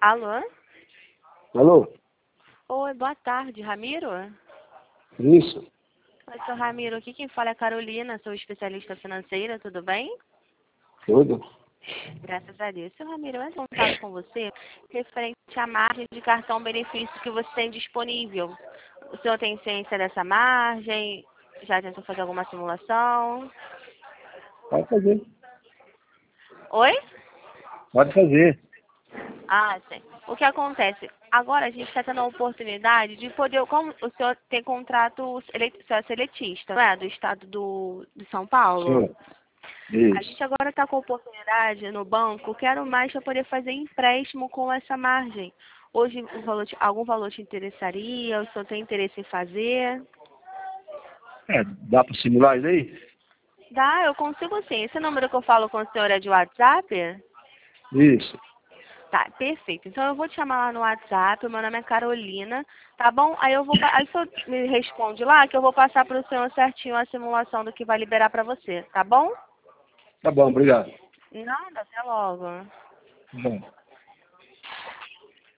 Alô? Alô? Oi, boa tarde, Ramiro? Isso. Oi, sou Ramiro. Aqui quem fala é a Carolina, sou especialista financeira, tudo bem? Tudo? Graças a Deus. Seu Ramiro, eu entro em contato com você referente à margem de cartão benefício que você tem disponível. O senhor tem ciência dessa margem? Já tentou fazer alguma simulação? Pode fazer. Oi? Pode fazer. Ah, sim. O que acontece? Agora a gente está tendo a oportunidade de poder, como o senhor tem contrato, o senhor é seletista, não é? Do estado de São Paulo. Sim. A Isso. gente agora está com a oportunidade no banco, quero mais para poder fazer empréstimo com essa margem. Hoje algum valor te interessaria? O senhor tem interesse em fazer? Dá para simular isso aí? Dá, eu consigo sim. Esse número que eu falo com o senhor é de WhatsApp? Isso. Tá, perfeito. Então eu vou te chamar lá no WhatsApp, meu nome é Carolina, tá bom? Aí o senhor me responde lá que eu vou passar para o senhor certinho a simulação do que vai liberar para você, tá bom? Tá bom, obrigado. Nada, até logo. Bom.